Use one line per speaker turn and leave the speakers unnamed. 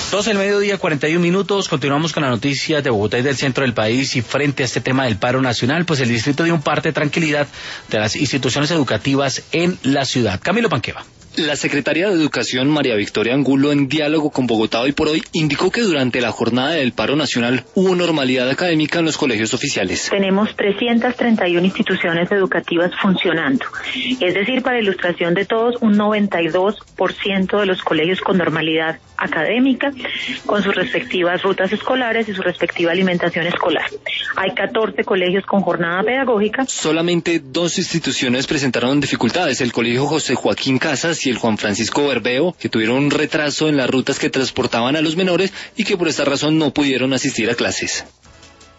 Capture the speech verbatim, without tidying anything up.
doce del mediodía, cuarenta y un minutos. Continuamos con las noticias de Bogotá y del centro del país. Y frente a este tema del paro nacional, pues el distrito dio un parte de tranquilidad de las instituciones educativas en la ciudad. Camilo Panqueva.
La secretaria de Educación, María Victoria Angulo, en diálogo con Bogotá Hoy por Hoy, indicó que durante la jornada del paro nacional hubo normalidad académica en los colegios oficiales.
Tenemos trescientas treinta y una instituciones educativas funcionando, es decir, para ilustración de todos, un noventa y dos por ciento de los colegios con normalidad académica, con sus respectivas rutas escolares y su respectiva alimentación escolar. Hay catorce colegios con jornada pedagógica.
Solamente dos instituciones presentaron dificultades, el Colegio José Joaquín Casas y el Juan Francisco Berbeo, que tuvieron un retraso en las rutas que transportaban a los menores y que por esta razón no pudieron asistir a clases.